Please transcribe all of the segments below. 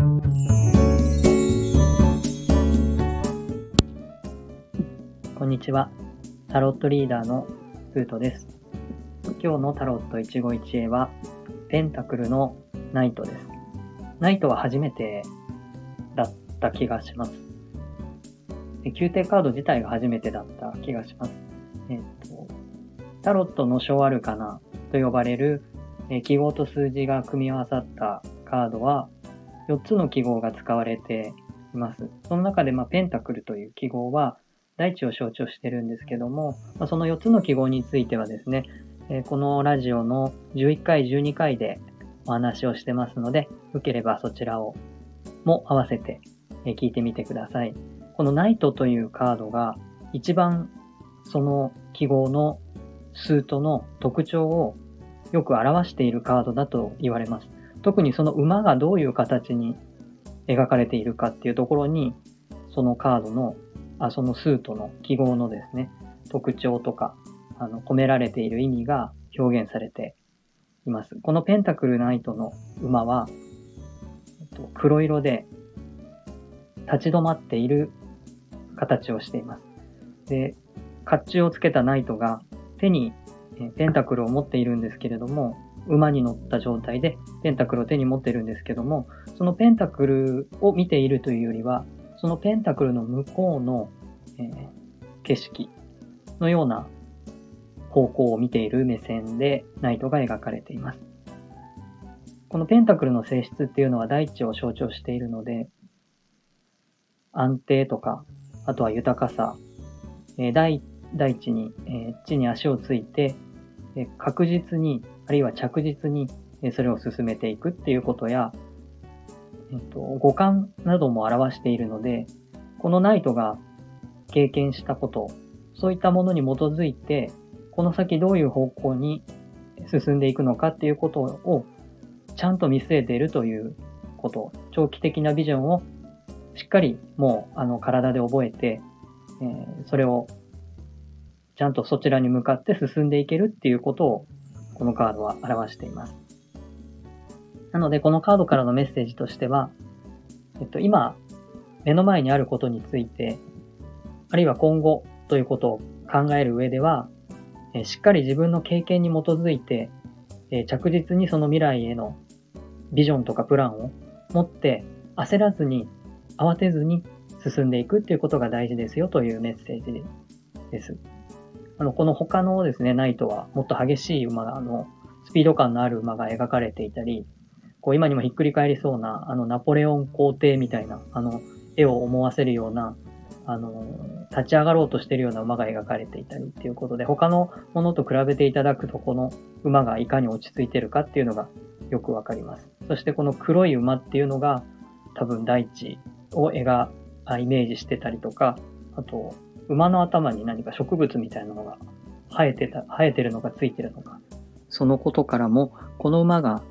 こんにちは。タロットリーダーのスートです。今日のタロット一期一会はペンタクルのナイトです。ナイトは初めてだった気がします。宮廷カード自体が初めてだった気がします。タロットの小アルカナと呼ばれる記号と数字が組み合わさったカードは4つの記号が使われています。その中でペンタクルという記号は大地を象徴してるんですけども、その4つの記号についてはですね、このラジオの11回、12回でお話をしてますので、よければそちらをも合わせて聞いてみてください。このナイトというカードが一番その記号のスートの特徴をよく表しているカードだと言われます。特にその馬がどういう形に描かれているかっていうところに、そのカードのそのスートの記号のですね、特徴とか、込められている意味が表現されています。このペンタクルナイトの馬は、黒色で立ち止まっている形をしています。で、甲冑をつけたナイトが手にペンタクルを持っているんですけれども、馬に乗った状態でペンタクルを手に持っているんですけども、そのペンタクルを見ているというよりは、そのペンタクルの向こうの、景色のような方向を見ている目線でナイトが描かれています。このペンタクルの性質っていうのは大地を象徴しているので、安定とか、あとは豊かさ、大地に、地に足をついて、確実に、あるいは着実にそれを進めていくっていうことや、五感なども表しているので、このナイトが経験したこと、そういったものに基づいて、この先どういう方向に進んでいくのかっていうことをちゃんと見据えているということ、長期的なビジョンをしっかりもう体で覚えて、それをちゃんとそちらに向かって進んでいけるっていうことをこのカードは表しています。なのでこのカードからのメッセージとしては、今目の前にあることについて、あるいは今後ということを考える上では、しっかり自分の経験に基づいて、着実にその未来へのビジョンとかプランを持って焦らずに慌てずに進んでいくっていうことが大事ですよというメッセージです。この他のですね、ナイトはもっと激しい馬が、スピード感のある馬が描かれていたり、今にもひっくり返りそうな、ナポレオン皇帝みたいな、絵を思わせるような、立ち上がろうとしているような馬が描かれていたりっていうことで、他のものと比べていただくと、この馬がいかに落ち着いているかっていうのがよくわかります。そしてこの黒い馬っていうのが、多分大地をイメージしてたりとか、あと、馬の頭に何か植物みたいなのが生えてるのかついてるのか。そのことからも、この馬が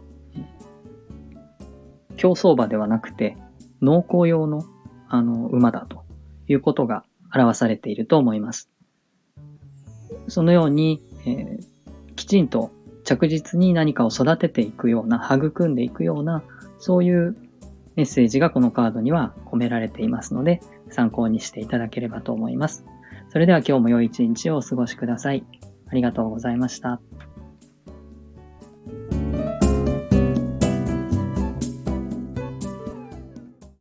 競走馬ではなくて農耕用の馬だということが表されていると思います。そのように、きちんと着実に何かを育てていくような、育んでいくような、そういうメッセージがこのカードには込められていますので、参考にしていただければと思います。それでは今日も良い一日をお過ごしください。ありがとうございました。